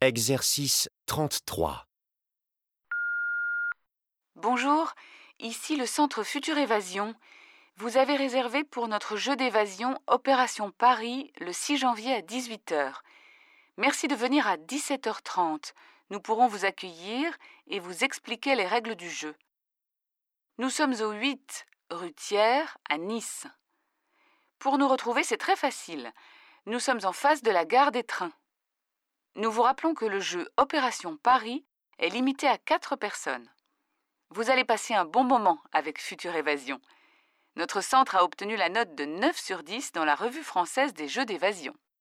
Exercice 33. Bonjour, ici le Centre Future Évasion. Vous avez réservé pour notre jeu d'évasion Opération Paris le 6 janvier à 18h. Merci de venir à 17h30. Nous pourrons vous accueillir et vous expliquer les règles du jeu. Nous sommes au 8 rue Thiers à Nice. Pour nous retrouver, c'est très facile. Nous sommes en face de la gare des trains. Nous vous rappelons que le jeu Opération Paris est limité à 4 personnes. Vous allez passer un bon moment avec Future Évasion. Notre centre a obtenu la note de 9 sur 10 dans la revue française des jeux d'évasion.